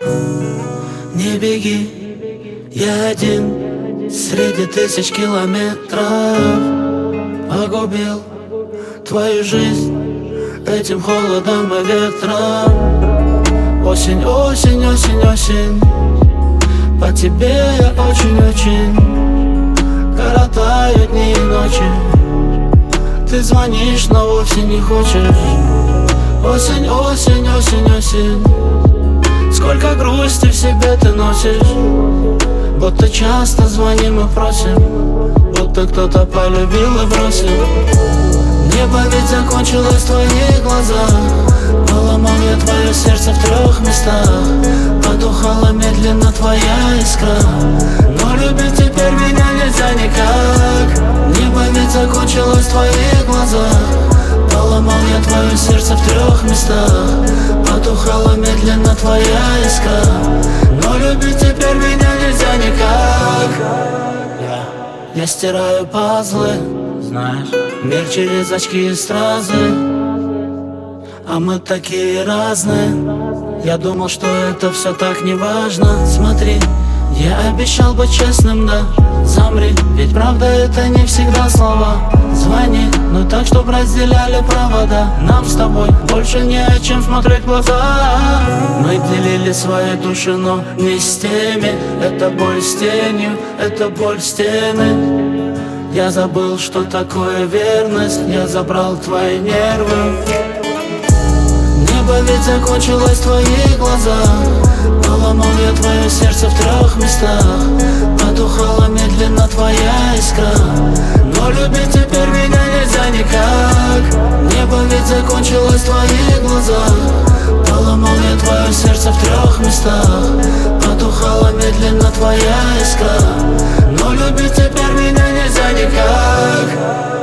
Не беги, я один среди тысяч километров. Погубил твою жизнь этим холодом и ветром. Осень, осень, осень, осень, по тебе я очень-очень коротаю дни и ночи. Ты звонишь, но вовсе не хочешь. Осень, осень, осень, осень, сколько грусти в себе ты носишь. Будто часто звоним и просим, будто кто-то полюбил и бросил. Небо ведь закончилось в твоих глазах. Поломал я твое сердце в 3 местах. Потухала медленно твоя искра, но любить теперь меня нельзя никак. Небо ведь закончилось в твоих глазах. Поломал я твое сердце в 3 местах. Потухала медленно твоя искра, но любить теперь меня нельзя никак. Я стираю пазлы, знаешь, мир через очки и стразы. А мы такие разные. Я думал, что это все так не важно. Смотри, я обещал быть честным, да. Замри, ведь правда это не всегда слова. Звони, но так, чтоб разделяли провода. Нам с тобой больше не о чем смотреть в глаза. Мы делили свои души, но не с теми. Это боль с тенью, это боль в стены. Я забыл, что такое верность. Я забрал твои нервы. Небо ведь закончилось в твоих глазах. Поломал я твое сердце в 3 местах. Потухала медленно твоя искра, но любить теперь меня нельзя никак. Небо ведь закончилось в твоих глазах. Поломал я твое сердце в 3 местах. Потухала медленно твоя искра, но любить теперь меня нельзя никак.